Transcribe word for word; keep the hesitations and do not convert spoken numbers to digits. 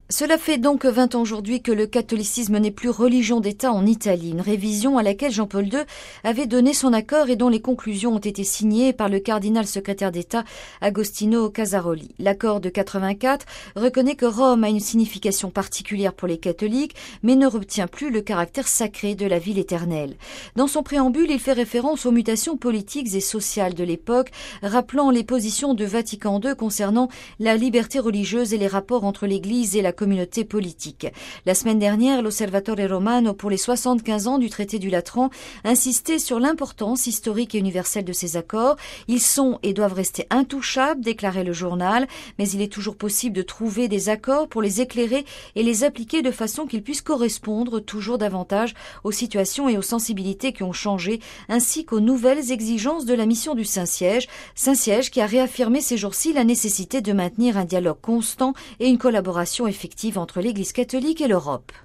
Cela fait donc vingt ans aujourd'hui que le catholicisme n'est plus religion d'État en Italie, une révision à laquelle Jean-Paul deux avait donné son accord et dont les conclusions ont été signées par le cardinal secrétaire d'État Agostino Casaroli. L'accord de quatre-vingt-quatre reconnaît que Rome a une signification particulière pour les catholiques, mais ne retient plus le caractère sacré de la ville éternelle. Dans son préambule, il fait référence aux mutations politiques et sociales de l'époque, rappelant les positions de Vatican deux concernant la liberté religieuse et les rapports entre l'Église et la communauté politique. La semaine dernière, l'Osservatore Romano, pour les soixante-quinze ans du traité du Latran, insistait sur l'importance historique et universelle de ces accords. Ils sont et doivent rester intouchables, déclarait le journal, mais il est toujours possible de trouver des accords pour les éclairer et les appliquer de façon qu'ils puissent correspondre toujours davantage aux situations et aux sensibilités qui ont changé, ainsi qu'aux nouvelles exigences de la mission du Saint-Siège. Saint-Siège qui a réaffirmé ces jours-ci la nécessité de maintenir un dialogue constant et une collaboration effective entre l'Église catholique et l'Europe.